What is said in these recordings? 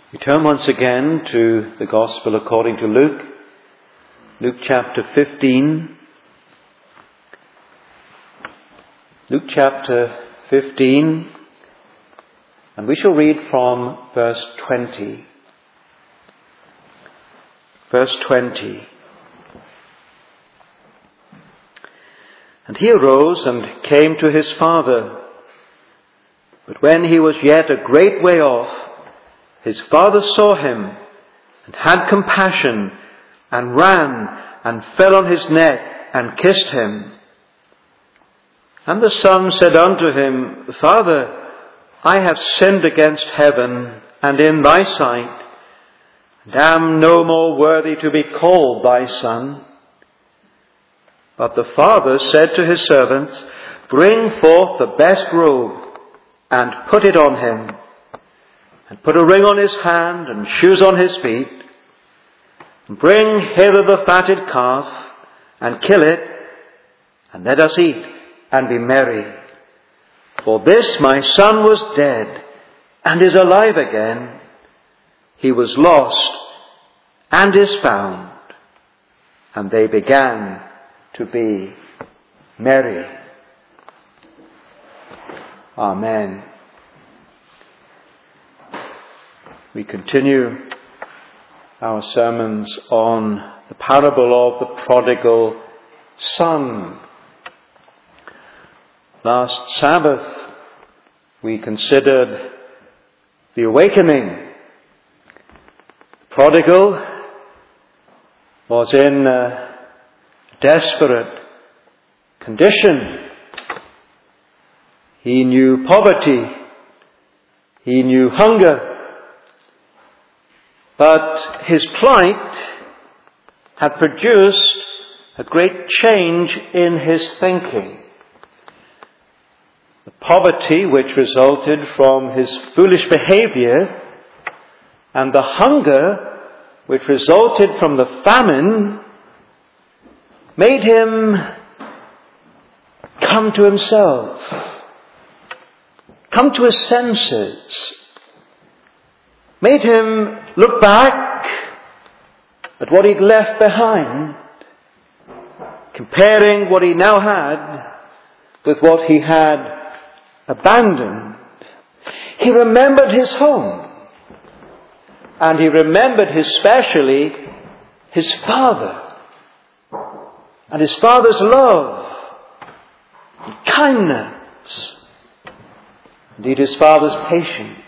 We turn once again to the Gospel according to Luke, Luke chapter 15. Luke chapter 15, and we shall read from verse 20. Verse 20. And he arose and came to his father. But when he was yet a great way off, his father saw him and had compassion and ran and fell on his neck and kissed him. And the son said unto him, Father, I have sinned against heaven and in thy sight, and am no more worthy to be called thy son. But the father said to his servants, Bring forth the best robe and put it on him, and put a ring on his hand and shoes on his feet, and bring hither the fatted calf, and kill it, and let us eat and be merry. For this my son was dead, and is alive again. He was lost, and is found. And they began to be merry. Amen. We continue our sermons on the parable of the prodigal son. Last Sabbath we considered the awakening. The prodigal was in a desperate condition. He knew poverty. He knew hunger. But his plight had produced a great change in his thinking. The poverty which resulted from his foolish behavior and the hunger which resulted from the famine made him come to himself, come to his senses, made him look back at what he'd left behind, comparing what he now had with what he had abandoned. He remembered his home, and he remembered especially his father, and his father's love and kindness, indeed his father's patience.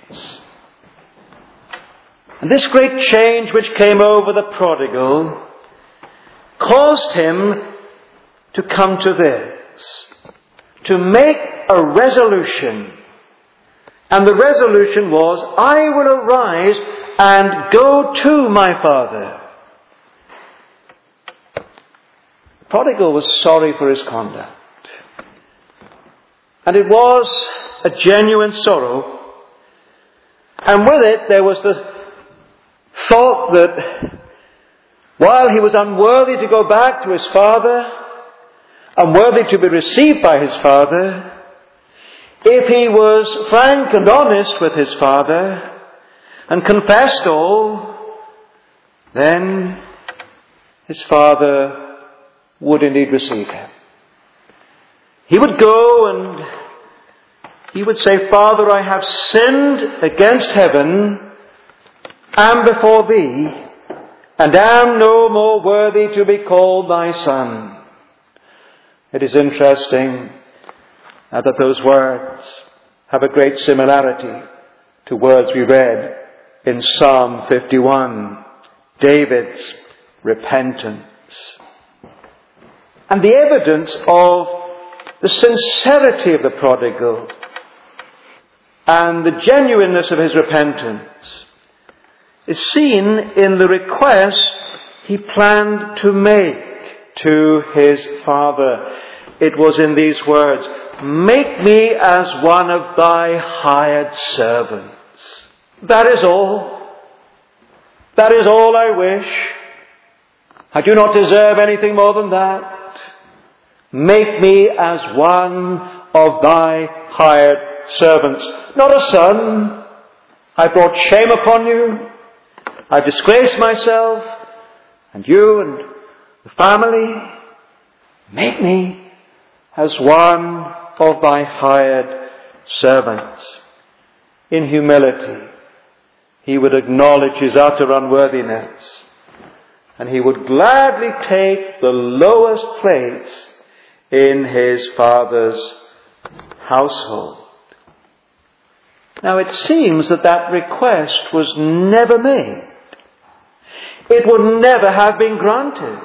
And this great change which came over the prodigal caused him to come to this, to make a resolution. And the resolution was, I will arise and go to my father. The prodigal was sorry for his conduct. And it was a genuine sorrow. And with it there was the thought that while he was unworthy to go back to his father, unworthy to be received by his father, if he was frank and honest with his father and confessed all, then his father would indeed receive him. He would go and he would say, Father, I have sinned against heaven and before thee, and am no more worthy to be called thy son. It is interesting that those words have a great similarity to words we read in Psalm 51, David's repentance. And the evidence of the sincerity of the prodigal and the genuineness of his repentance is seen in the request he planned to make to his father. It was in these words, Make me as one of thy hired servants. That is all. That is all I wish. I do not deserve anything more than that. Make me as one of thy hired servants. Not a son. I brought shame upon you. I've disgraced myself and you and the family. Make me as one of thy hired servants. In humility, he would acknowledge his utter unworthiness, and he would gladly take the lowest place in his Father's household. Now it seems that request was never made. It would never have been granted.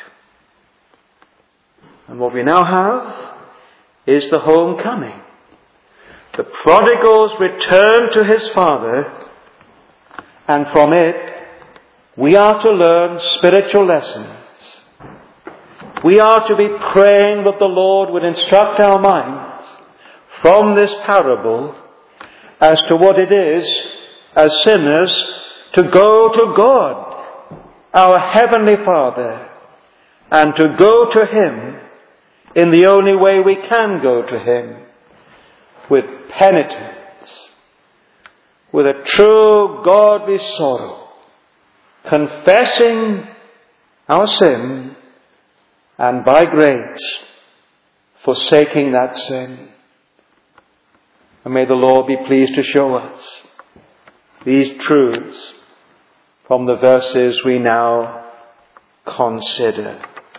And what we now have is the homecoming. The prodigal's return to his father, and from it we are to learn spiritual lessons. We are to be praying that the Lord would instruct our minds from this parable as to what it is as sinners to go to God, our Heavenly Father, and to go to Him in the only way we can go to Him, with penitence, with a true godly sorrow, confessing our sin, and by grace forsaking that sin. And may the Lord be pleased to show us these truths from the verses we now consider.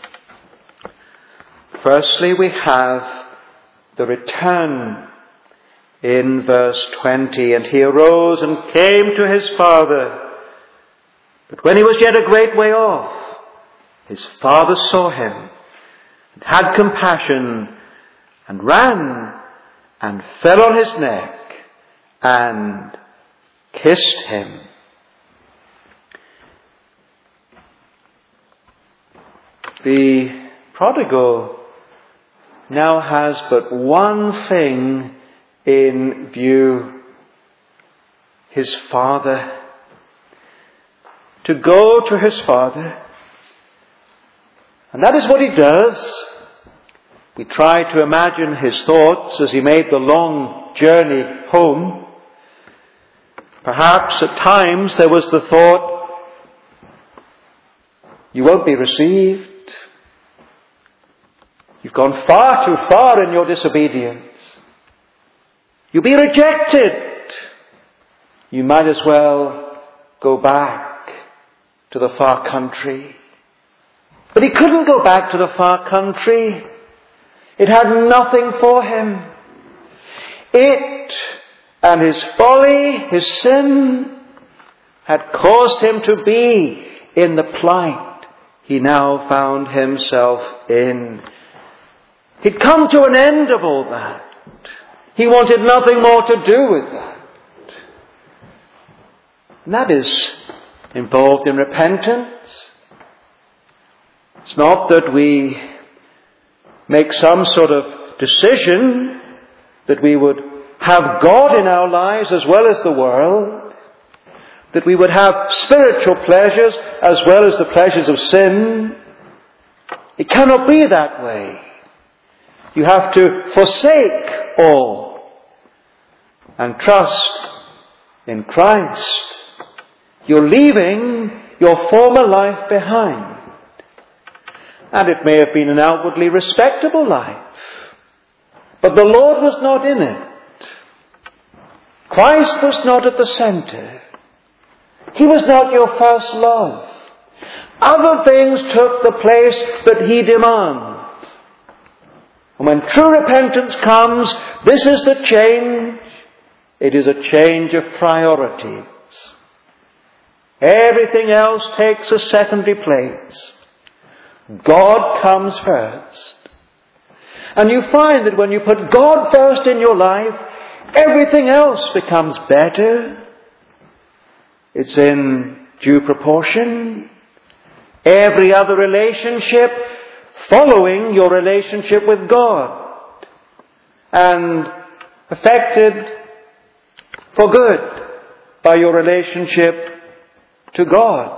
Firstly, we have the return in verse 20. And he arose and came to his father. But when he was yet a great way off, his father saw him and had compassion and ran and fell on his neck and kissed him. The prodigal now has but one thing in view: his father. To go to his father. And that is what he does. We try to imagine his thoughts as he made the long journey home. Perhaps at times there was the thought, you won't be received. You've gone far too far in your disobedience. You'll be rejected. You might as well go back to the far country. But he couldn't go back to the far country. It had nothing for him. It and his folly, his sin, had caused him to be in the plight he now found himself in. He'd come to an end of all that. He wanted nothing more to do with that. And that is involved in repentance. It's not that we make some sort of decision that we would have God in our lives as well as the world, that we would have spiritual pleasures as well as the pleasures of sin. It cannot be that way. You have to forsake all and trust in Christ. You're leaving your former life behind. And it may have been an outwardly respectable life, but the Lord was not in it. Christ was not at the center. He was not your first love. Other things took the place that He demands. And when true repentance comes, this is the change. It is a change of priorities. Everything else takes a secondary place. God comes first. And you find that when you put God first in your life, everything else becomes better. It's in due proportion. Every other relationship following your relationship with God and affected for good by your relationship to God.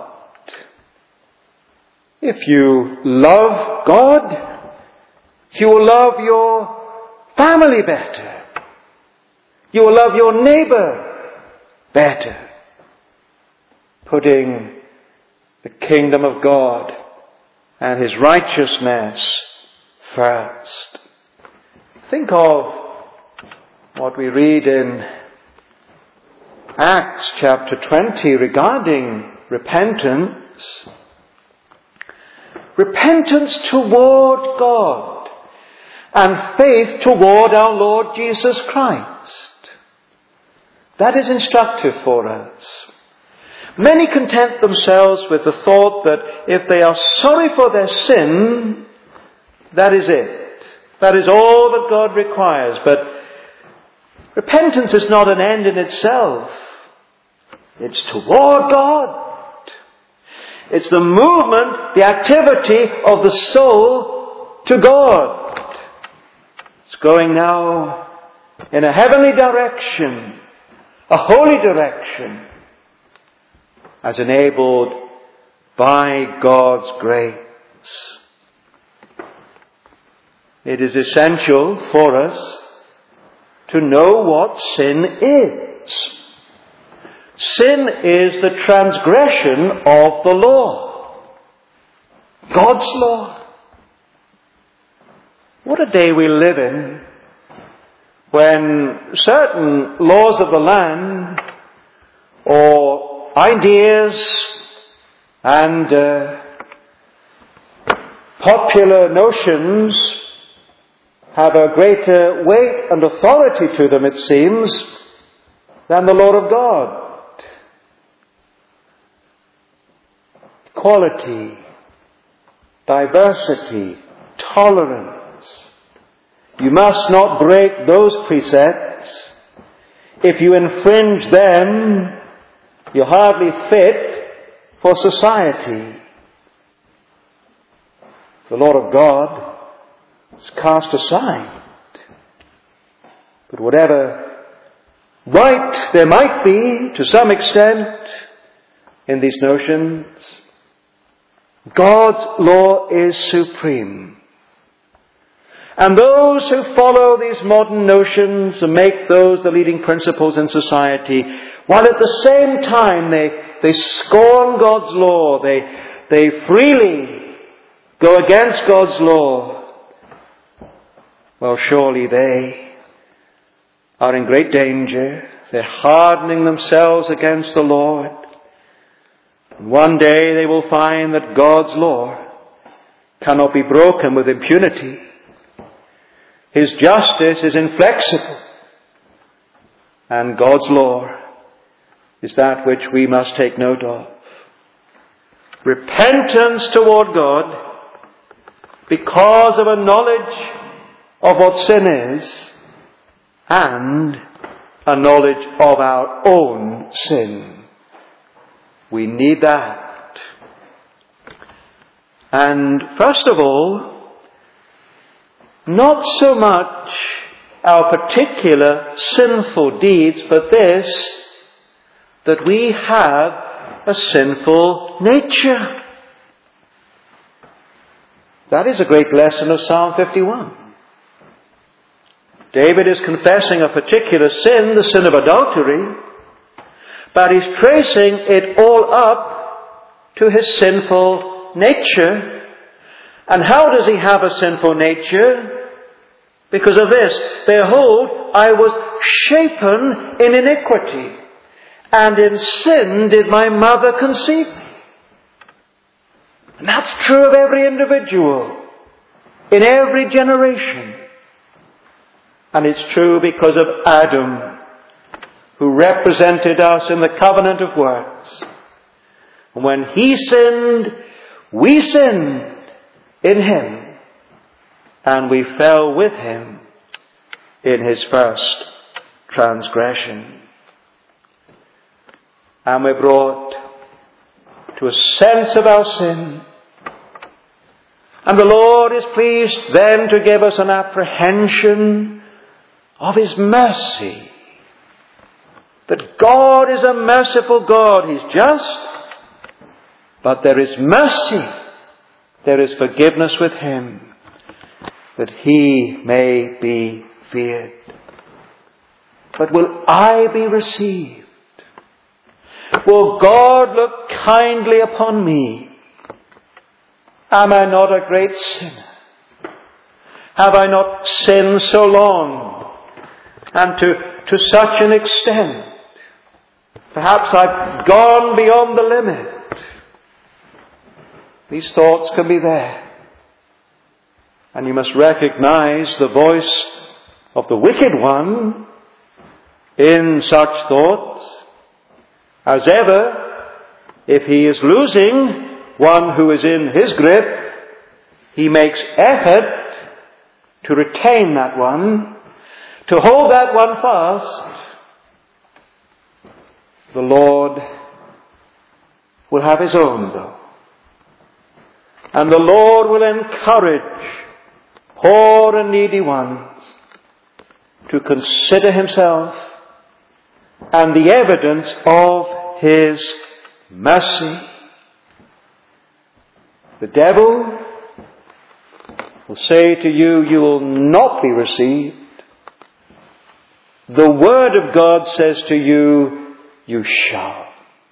If you love God, you will love your family better. You will love your neighbor better. putting the kingdom of God and His righteousness first. Think of what we read in Acts chapter 20 regarding repentance. Repentance toward God and faith toward our Lord Jesus Christ. That is instructive for us. Many content themselves with the thought that if they are sorry for their sin, that is it. That is all that God requires. But repentance is not an end in itself. It's toward God. It's the movement, the activity of the soul to God. It's going now in a heavenly direction, a holy direction, as enabled by God's grace. It is essential for us to know what sin is. Sin is the transgression of the law, God's law. What a day we live in when certain laws of the land or ideas and popular notions have a greater weight and authority to them, it seems, than the Lord of God. Equality, diversity, tolerance. You must not break those precepts. If you infringe them, you're hardly fit for society. The Lord of God is cast aside. But whatever right there might be, to some extent, in these notions, God's law is supreme. And those who follow these modern notions and make those the leading principles in society, while at the same time they scorn God's law, they freely go against God's law, well, surely they are in great danger. They're hardening themselves against the Lord. And one day they will find that God's law cannot be broken with impunity. His justice is inflexible. And God's law is that which we must take note of. Repentance toward God because of a knowledge of what sin is and a knowledge of our own sin. We need that. And first of all, not so much our particular sinful deeds, but this, that we have a sinful nature. That is a great lesson of Psalm 51. David is confessing a particular sin, the sin of adultery, but he's tracing it all up to his sinful nature. And how does he have a sinful nature? Because of this, behold, I was shapen in iniquity, and in sin did my mother conceive me. And that's true of every individual, in every generation. And it's true because of Adam, who represented us in the covenant of works. And when he sinned, we sinned in him. And we fell with him in his first transgression. And we're brought to a sense of our sin. And the Lord is pleased then to give us an apprehension of His mercy. That God is a merciful God. He's just. But there is mercy. There is forgiveness with Him, that He may be feared. But will I be received? Will God look kindly upon me? Am I not a great sinner? Have I not sinned so long and to such an extent? Perhaps I've gone beyond the limit. These thoughts can be there. And you must recognize the voice of the wicked one in such thoughts. As ever, if he is losing one who is in his grip, he makes effort to retain that one, to hold that one fast. The Lord will have his own, though. And the Lord will encourage poor and needy ones to consider himself and the evidence of his mercy. The devil will say to you, you will not be received. The Word of God says to you, you shall.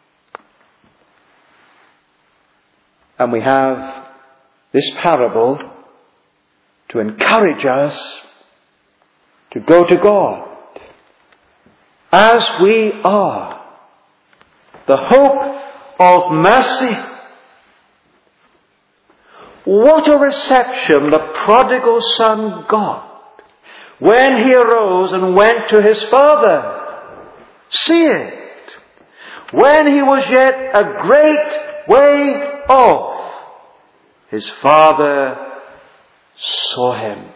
And we have this parable to encourage us to go to God as we are. The hope of mercy. What a reception the prodigal son got when he arose and went to his father. See it. When he was yet a great way off, his father saw him.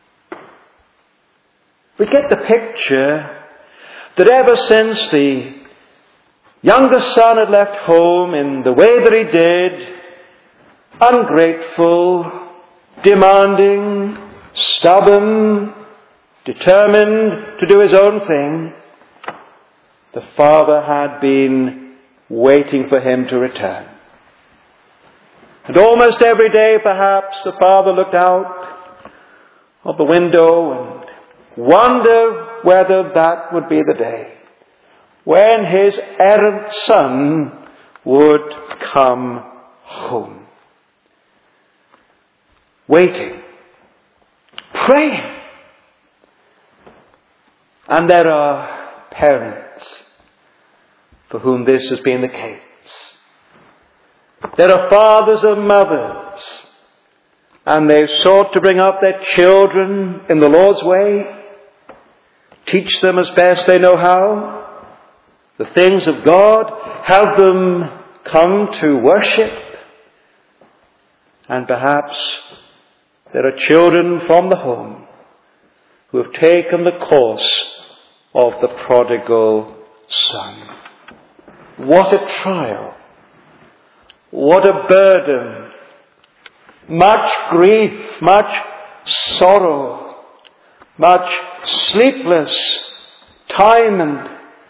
We get the picture that ever since the younger son had left home in the way that he did, ungrateful, demanding, stubborn, determined to do his own thing, the father had been waiting for him to return. And almost every day, perhaps, the father looked out of the window and wondered whether that would be the day when his errant son would come home. Waiting, praying. And there are parents for whom this has been the case. There are fathers and mothers, and they've sought to bring up their children in the Lord's way, teach them as best they know how the things of God, help them come to worship. And perhaps there are children from the home who have taken the course of the prodigal son. What a trial. What a burden. Much grief, much sorrow, much sleepless time, and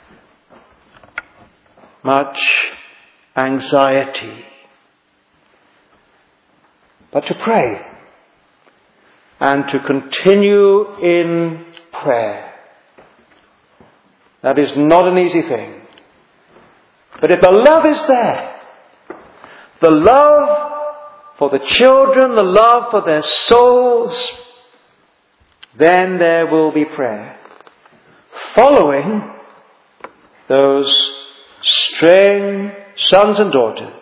much anxiety. But to pray and to continue in prayer, that is not an easy thing. But if the love is there, the love for the children, the love for their souls, then there will be prayer. Following those straying sons and daughters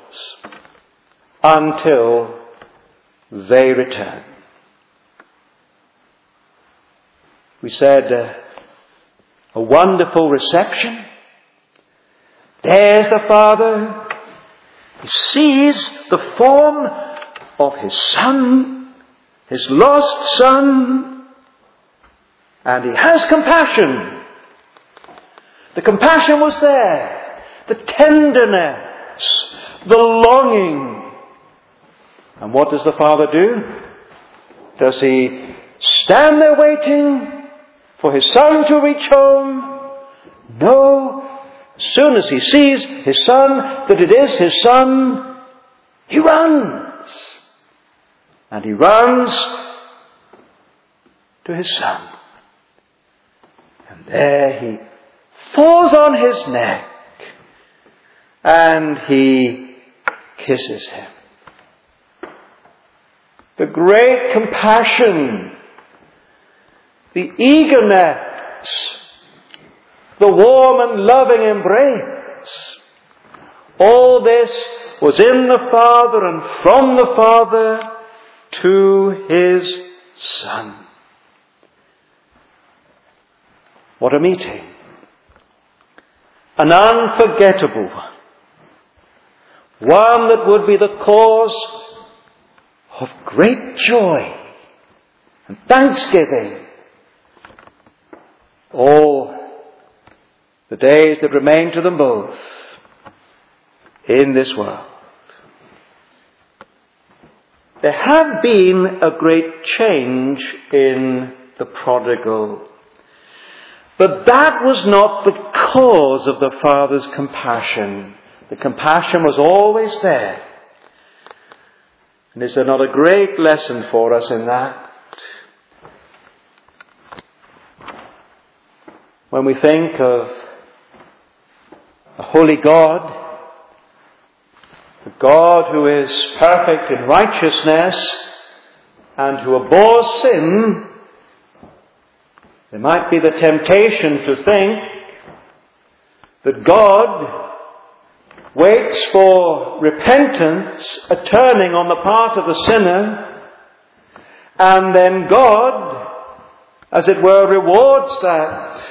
until they return. We said a wonderful reception. There's the father. He sees the form of his son, his lost son, and he has compassion. The compassion was there, the tenderness, the longing. And what does the father do? Does he stand there waiting for his son to reach home? No. As soon as he sees his son, that it is his son, he runs. And he runs to his son. And there he falls on his neck and he kisses him. The great compassion, the eagerness, the warm and loving embrace, all this was in the Father and from the Father to his Son. What a meeting. An unforgettable one. One that would be the cause of great joy and thanksgiving all the days that remain to them both in this world. There had been a great change in the prodigal, but that was not the cause of the Father's compassion. The compassion was always there. And is there not a great lesson for us in that? When we think of a holy God, a God who is perfect in righteousness and who abhors sin, there might be the temptation to think that God waits for repentance, a turning on the part of the sinner, and then God, as it were, rewards that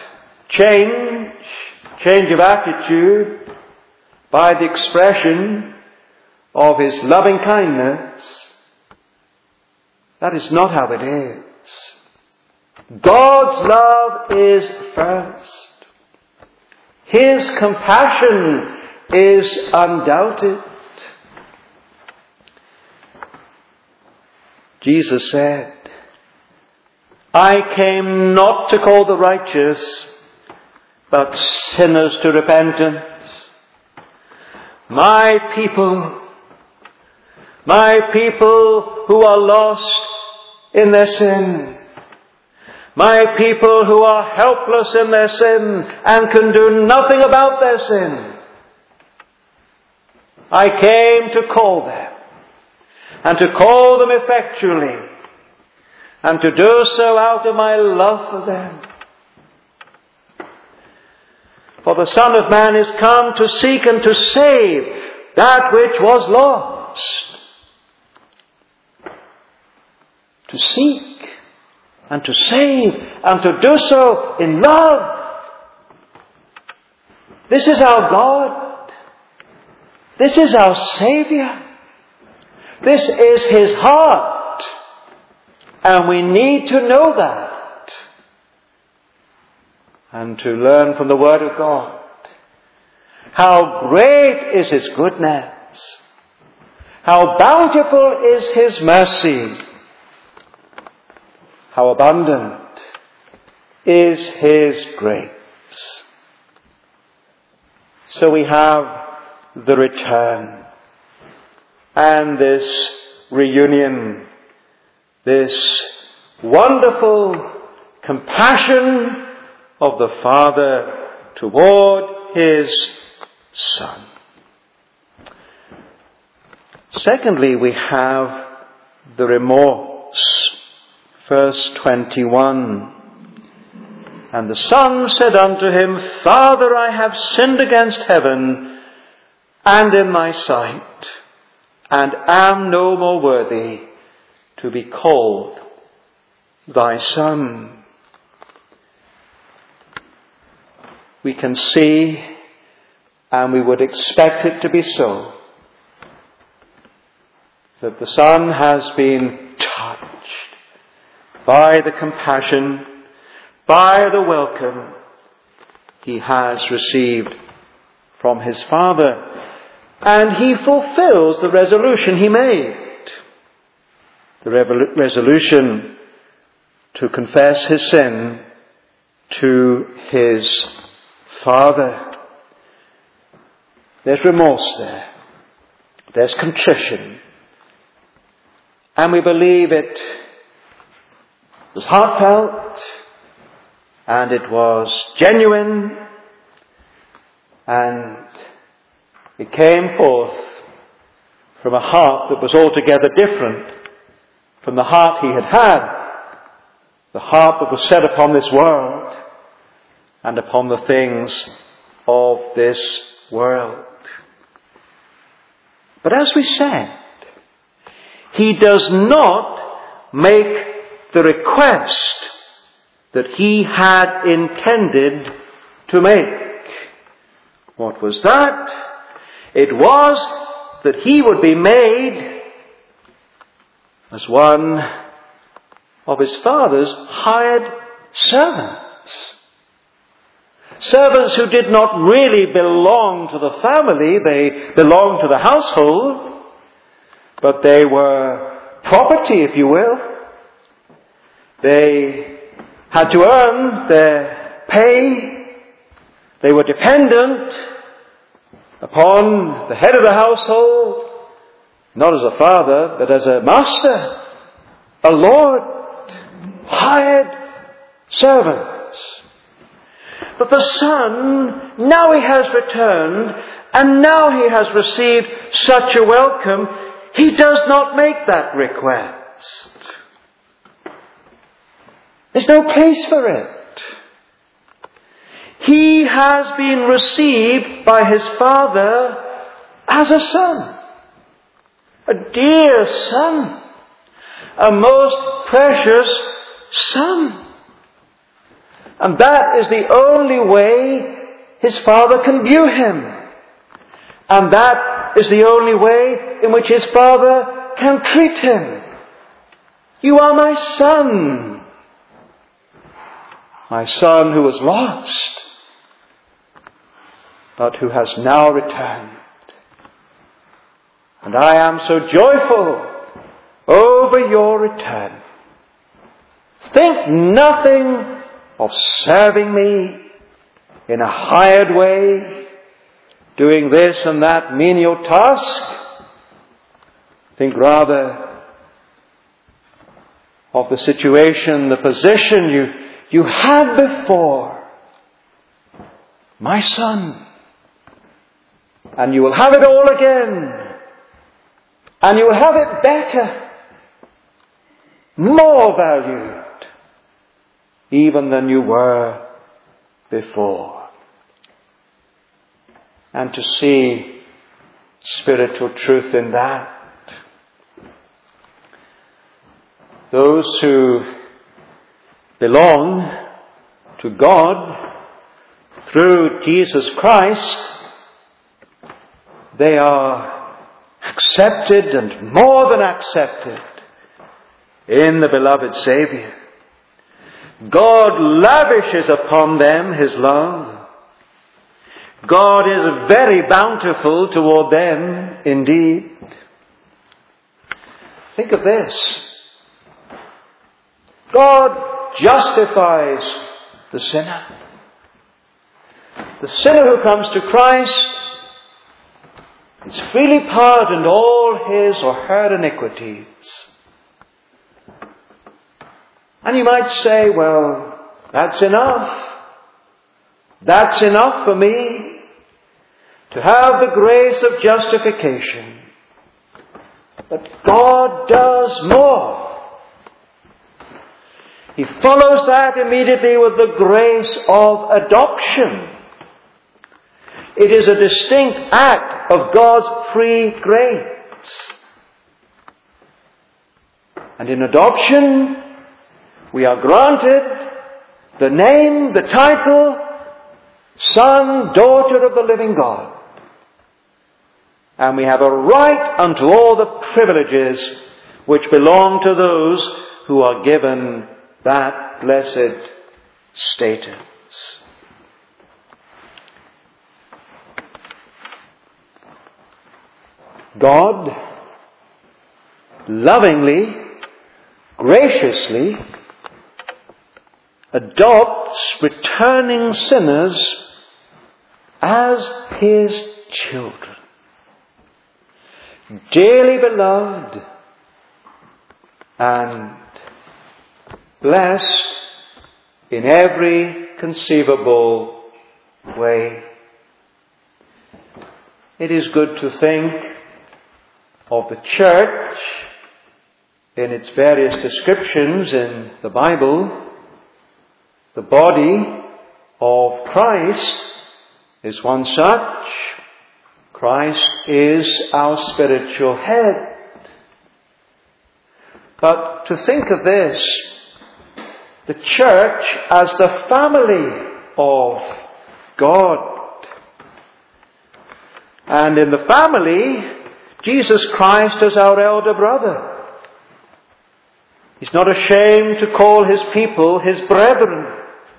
change of attitude by the expression of his loving kindness. That is not how it is. God's love is first. His compassion is undoubted. Jesus said, I came not to call the righteous, but sinners to repentance. My people who are lost in their sin, my people who are helpless in their sin and can do nothing about their sin, I came to call them, and to call them effectually, and to do so out of my love for them. For the Son of Man is come to seek and to save that which was lost. To seek and to save and to do so in love. This is our God. This is our Saviour. This is His heart. And we need to know that. And to learn from the Word of God. How great is His goodness. How bountiful is His mercy. How abundant is His grace. So we have the return and this reunion, this wonderful compassion of the Father toward His Son. Secondly, we have the remorse. Verse 21. And the Son said unto him, Father, I have sinned against heaven and in thy sight, and am no more worthy to be called thy son. We can see, and we would expect it to be so, that the Son has been touched by the compassion, by the welcome he has received from his Father. And he fulfills the resolution he made. The resolution to confess his sin to his Father. There's remorse there. There's contrition. And we believe it was heartfelt, and it was genuine, and It came forth from a heart that was altogether different from the heart he had, the heart that was set upon this world and upon the things of this world. But as we said, he does not make the request that he had intended to make. What was that? It was that he would be made as one of his father's hired servants. Servants who did not really belong to the family, they belonged to the household, but they were property, if you will. They had to earn their pay. They were dependent upon the head of the household, not as a father, but as a master, a lord, hired servants. But the son, now he has returned, and now he has received such a welcome, he does not make that request. There's no place for it. He has been received by his father as a son, a dear son, a most precious son. And that is the only way his father can view him. And that is the only way in which his father can treat him. You are my son who was lost, but who has now returned. And I am so joyful over your return. Think nothing of serving me in a hired way, doing this and that menial task. Think rather of the situation, the position you had before. My son. And you will have it all again. And you will have it better. More valued. Even than you were before. And to see spiritual truth in that. Those who belong to God through Jesus Christ, they are accepted and more than accepted in the beloved Saviour. God lavishes upon them his love. God is very bountiful toward them indeed. Think of this. God justifies the sinner. The sinner who comes to Christ is freely pardoned all his or her iniquities. And you might say, well, that's enough. That's enough for me to have the grace of justification. But God does more. He follows that immediately with the grace of adoption. It is a distinct act of God's free grace. And in adoption, we are granted the name, the title, Son, Daughter of the living God. And we have a right unto all the privileges which belong to those who are given that blessed status. God lovingly, graciously adopts returning sinners as his children, dearly beloved and blessed in every conceivable way. it is good to think of the church in its various descriptions in the Bible. The body of Christ is one such. Christ is our spiritual head. But to think of this, the church as the family of God. And in the family, Jesus Christ is our elder brother. He's not ashamed to call his people his brethren.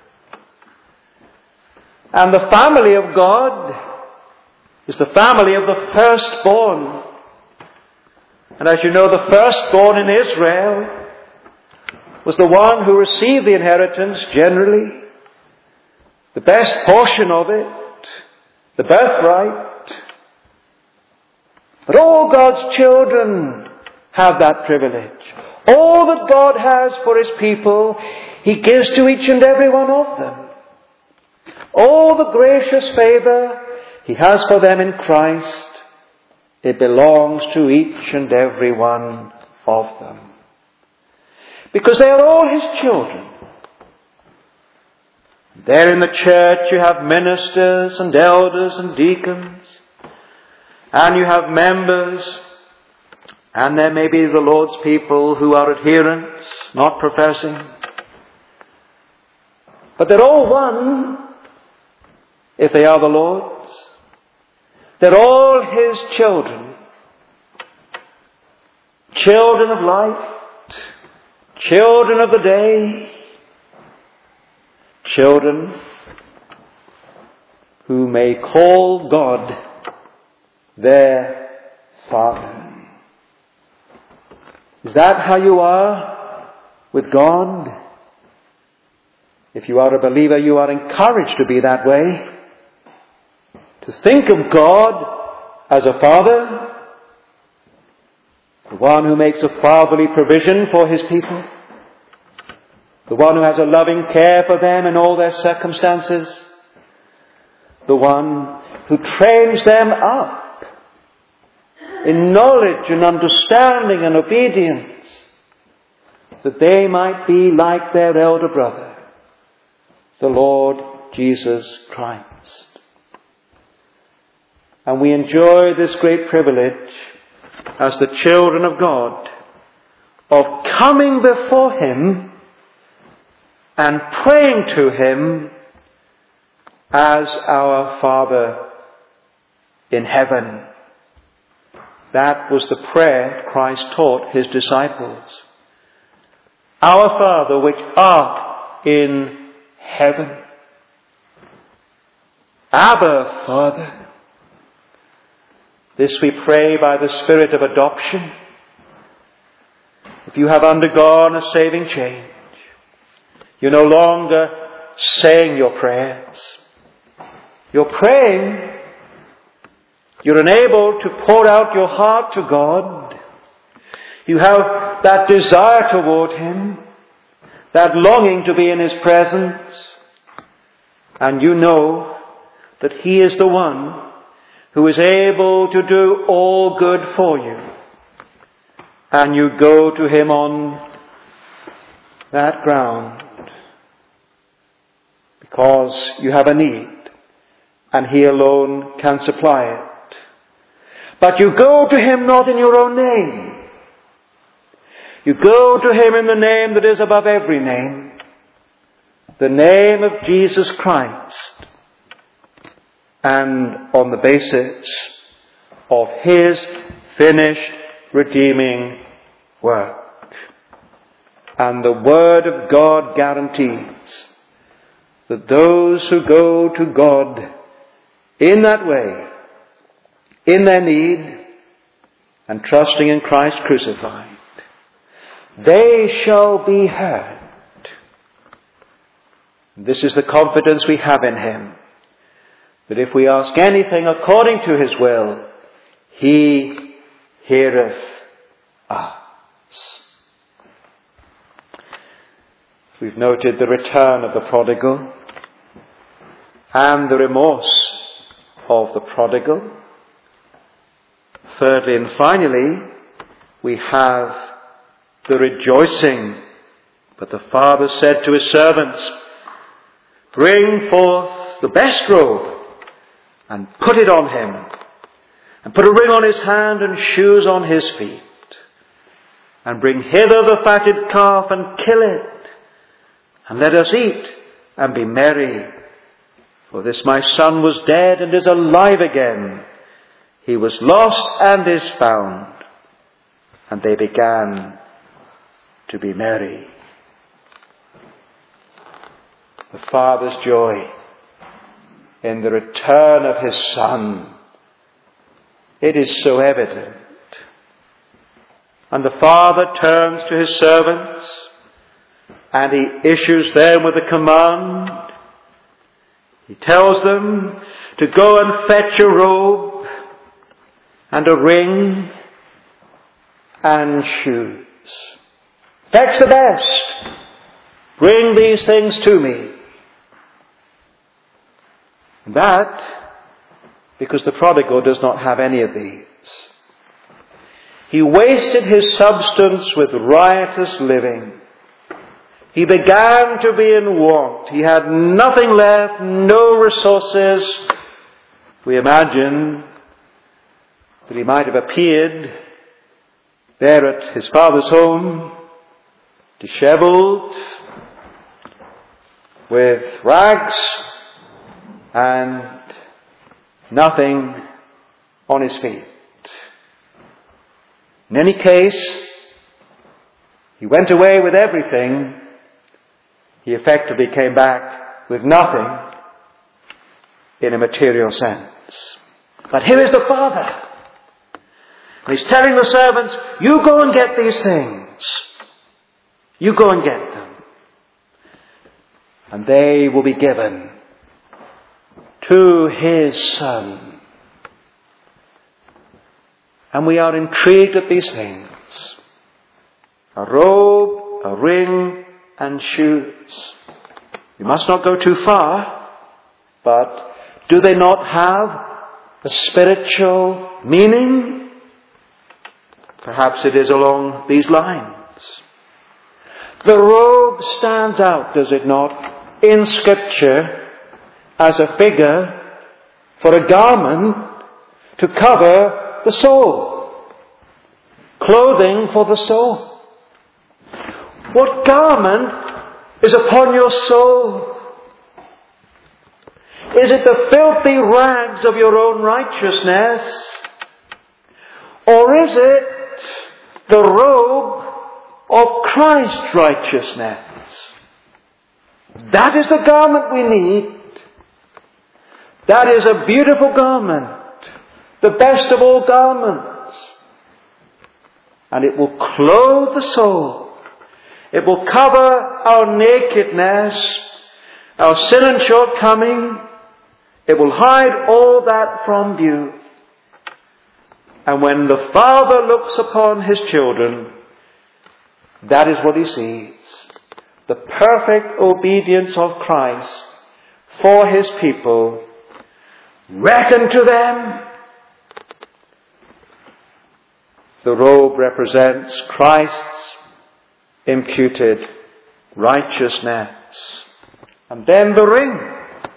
And the family of God is the family of the firstborn. And as you know, the firstborn in Israel was the one who received the inheritance generally, the best portion of it, the birthright. But all God's children have that privilege. All that God has for his people, he gives to each and every one of them. All the gracious favour he has for them in Christ, it belongs to each and every one of them. Because they are all his children. There in the church you have ministers and elders and deacons, and you have members, and there may be the Lord's people who are adherents, not professing. But they're all one if they are the Lord's. They're all his children. Children of light, children of the day, children who may call God their Father. Is that how you are with God? If you are a believer, you are encouraged to be that way. To think of God as a Father, the one who makes a fatherly provision for his people, the one who has a loving care for them in all their circumstances, the one who trains them up in knowledge and understanding and obedience, that they might be like their elder brother, the Lord Jesus Christ. And we enjoy this great privilege as the children of God of coming before him and praying to him as our Father in heaven. That was the prayer Christ taught his disciples. Our Father which art in heaven. Abba, Father. This we pray by the Spirit of adoption. If you have undergone a saving change, you're no longer saying your prayers. You're praying. You're enabled to pour out your heart to God. You have that desire toward him, that longing to be in his presence. And you know that he is the one who is able to do all good for you. And you go to him on that ground because you have a need and he alone can supply it. But you go to him not in your own name. You go to him in the name that is above every name, the name of Jesus Christ, and on the basis of his finished redeeming work. And the Word of God guarantees that those who go to God in that way, in their need, and trusting in Christ crucified, they shall be heard. This is the confidence we have in him, that if we ask anything according to his will, he heareth us. We've noted the return of the prodigal and the remorse of the prodigal. Thirdly and finally, we have the rejoicing. But the father said to his servants, "Bring forth the best robe and put it on him, and put a ring on his hand and shoes on his feet. And bring hither the fatted calf and kill it, and let us eat and be merry. For this my son was dead and is alive again. He was lost and is found." And they began to be merry. The father's joy in the return of his son, it is so evident. And the father turns to his servants and he issues them with a command. He tells them to go and fetch a robe and a ring and shoes. Fetch the best. Bring these things to me. And that because the prodigal does not have any of these. He wasted his substance with riotous living. He began to be in want. He had nothing left, no resources. We imagine that he might have appeared there at his father's home, dishevelled, with rags and nothing on his feet. In any case, he went away with everything. He effectively came back with nothing in a material sense. But here is the father. And he's telling the servants, you go and get these things. You go and get them. And they will be given to his son. And we are intrigued at these things. A robe, a ring, and shoes. You must not go too far, but do they not have a spiritual meaning? Perhaps it is along these lines. The robe stands out, does it not, in Scripture as a figure for a garment to cover the soul. Clothing for the soul. What garment is upon your soul? Is it the filthy rags of your own righteousness? Or is it the robe of Christ's righteousness? That is the garment we need. That is a beautiful garment. The best of all garments. And it will clothe the soul. It will cover our nakedness, our sin and shortcoming. It will hide all that from view. And when the Father looks upon his children, that is what he sees. The perfect obedience of Christ for his people. Reckon to them. The robe represents Christ's imputed righteousness. And then the ring.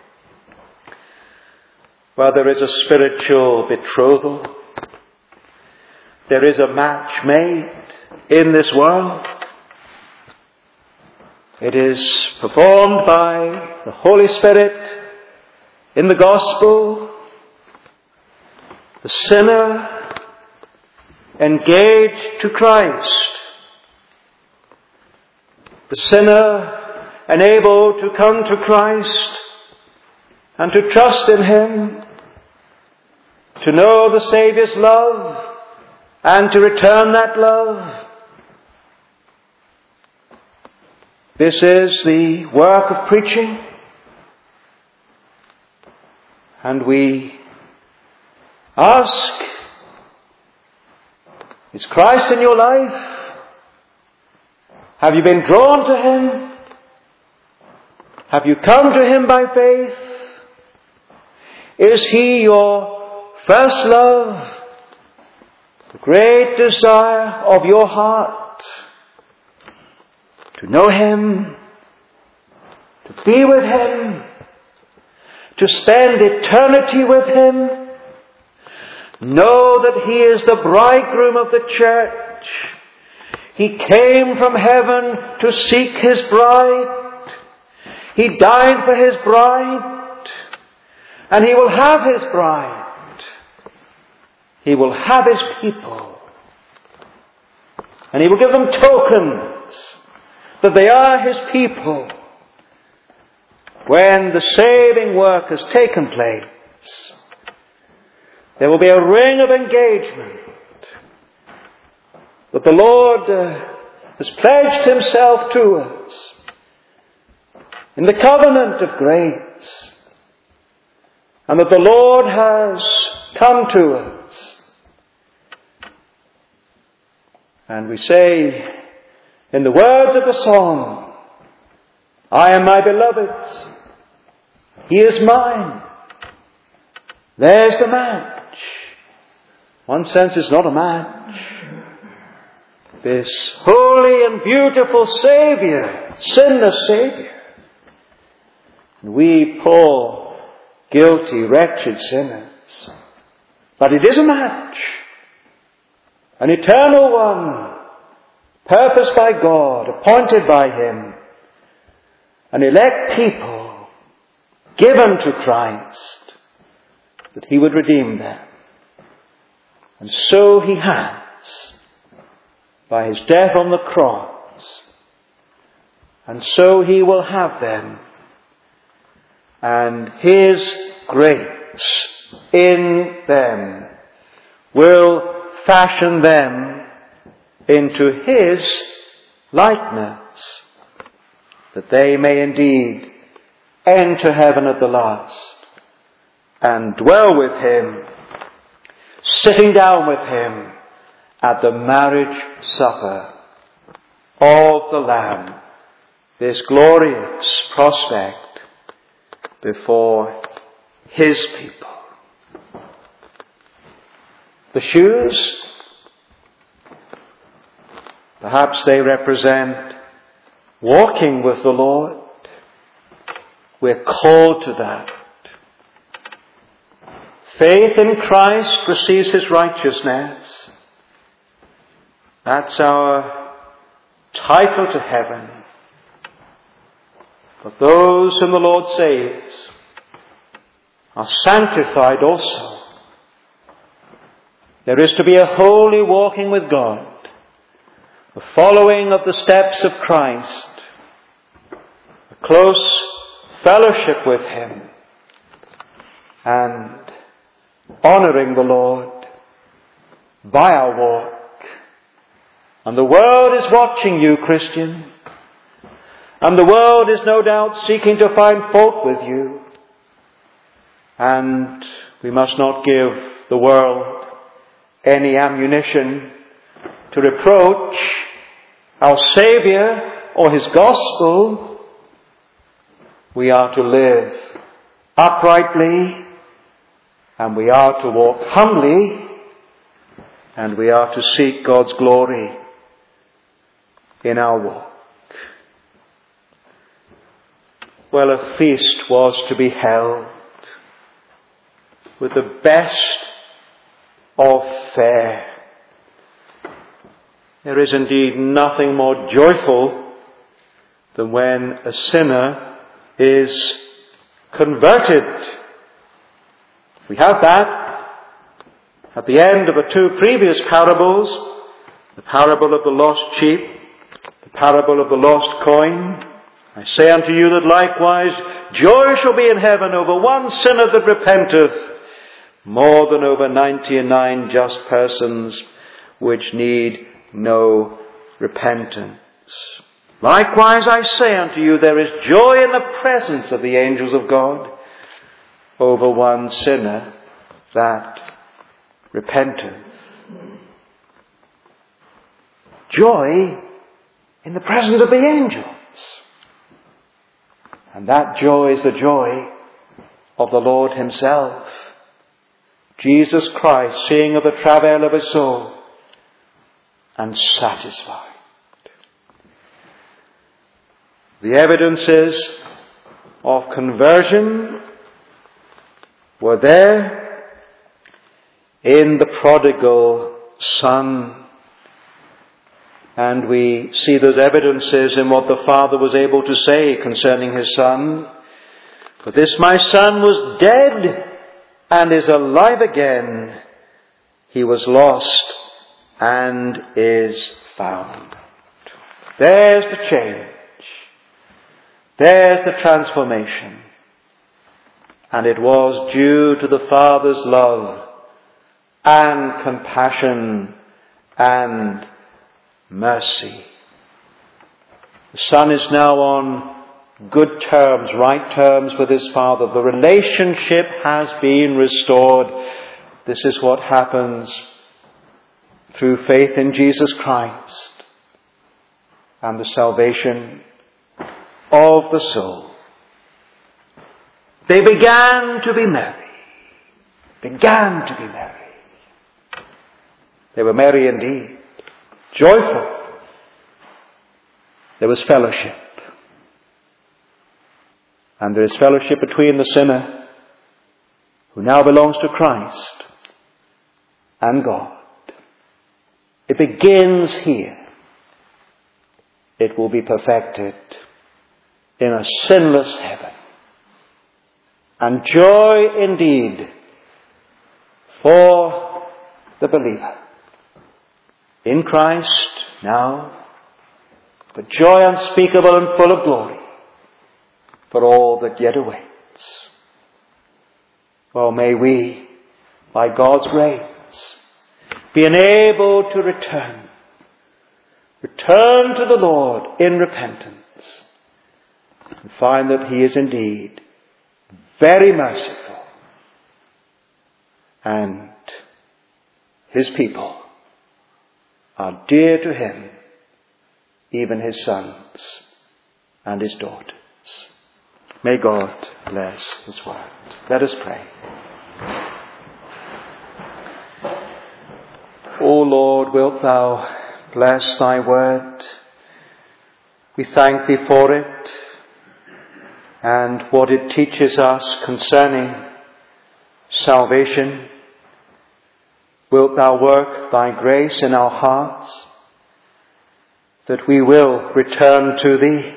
Well, there is a spiritual betrothal. There is a match made in this world. It is performed by the Holy Spirit in the gospel. The sinner engaged to Christ. The sinner enabled to come to Christ and to trust in him, to know the Saviour's love and to return that love. This is the work of preaching. And we ask, is Christ in your life? Have you been drawn to him? Have you come to him by faith? Is he your first love? the great desire of your heart to know Him, to be with Him, to spend eternity with Him. Know that He is the bridegroom of the church. He came from heaven to seek His bride. He died for His bride. And He will have His bride. He will have His people. And He will give them tokens that they are His people when the saving work has taken place. There will be a ring of engagement that the Lord has pledged Himself to us in the covenant of grace, and that the Lord has come to us. And we say in the words of the song, I am my beloved's, He is mine. There's the match. One sense it's not a match. This holy and beautiful Saviour, sinless Saviour. And we poor, guilty, wretched sinners. But it is a match. An eternal one, purposed by God, appointed by Him. An elect people, given to Christ, that He would redeem them. And so He has, by His death on the cross. And so He will have them. And His grace in them will fashion them into His likeness, that they may indeed enter heaven at the last and dwell with Him, sitting down with Him at the marriage supper of the Lamb. This glorious prospect before His people. The shoes, perhaps they represent walking with the Lord. We're called to that. Faith in Christ receives His righteousness. That's our title to heaven. But those whom the Lord saves are sanctified also. There is to be a holy walking with God, the following of the steps of Christ, a close fellowship with Him, and honouring the Lord by our walk. And the world is watching you, Christian. And the world is no doubt seeking to find fault with you. And we must not give the world any ammunition to reproach our Saviour or His gospel. We are to live uprightly, and we are to walk humbly, and we are to seek God's glory in our walk. Well, a feast was to be held with the best of fare. There is indeed nothing more joyful than when a sinner is converted. We have that at the end of the two previous parables, the parable of the lost sheep, the parable of the lost coin. I say unto you that likewise joy shall be in heaven over one sinner that repenteth, more than over 99 just persons which need no repentance. Likewise I say unto you, there is joy in the presence of the angels of God over one sinner that repenteth. Joy in the presence of the angels. And that joy is the joy of the Lord Himself. Jesus Christ, seeing of the travail of His soul, and satisfied. The evidences of conversion were there in the prodigal son. And we see those evidences in what the father was able to say concerning his son. For this my son was dead and is alive again. He was lost and is found. There's the change. There's the transformation. And it was due to the Father's love and compassion and mercy. The Son is now on good terms, right terms with his Father. The relationship has been restored. This is what happens through faith in Jesus Christ and the salvation of the soul. They began to be merry. Began to be merry. They were merry indeed. Joyful. There was fellowship. And there is fellowship between the sinner who now belongs to Christ and God. It begins here. It will be perfected in a sinless heaven. And joy indeed for the believer. In Christ now, but joy unspeakable and full of glory for all that yet awaits. Well, may we, by God's grace, be enabled to return to the Lord in repentance and find that He is indeed very merciful and His people are dear to Him, even His sons and His daughters. May God bless His word. Let us pray. O Lord, wilt Thou bless Thy word? We thank Thee for it and what it teaches us concerning salvation. Wilt Thou work Thy grace in our hearts that we will return to Thee,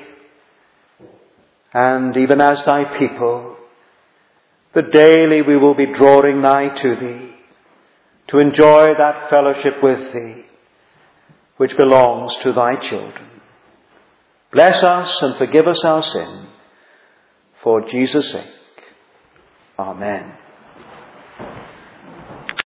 and even as Thy people, that daily we will be drawing nigh to Thee to enjoy that fellowship with Thee which belongs to Thy children. Bless us and forgive us our sin, for Jesus' sake. Amen.